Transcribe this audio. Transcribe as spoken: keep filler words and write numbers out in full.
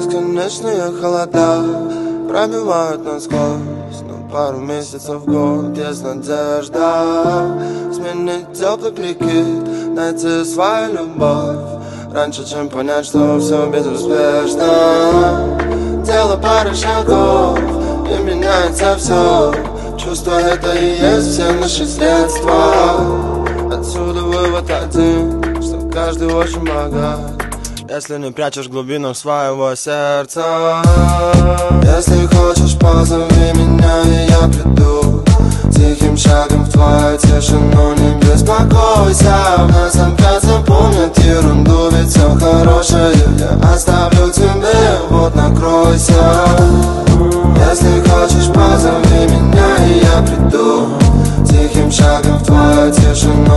Бесконечные холода пробивают насквозь, но пару месяцев в год есть надежда сменить теплый прикид, найти свою любовь раньше, чем понять, что все безуспешно. Дело пары шагов, и меняется все. Чувство — это и есть все наши средства. Отсюда вывод один, что каждый очень богат, если не прячешь в глубинах своего сердца. Если хочешь, позови меня, и я приду тихим шагом в твою тишину. Не беспокойся, в нас опять запомнят ерунду, ведь все хорошее я оставлю тебе, вот накройся. Если хочешь, позови меня, и я приду тихим шагом в твою тишину.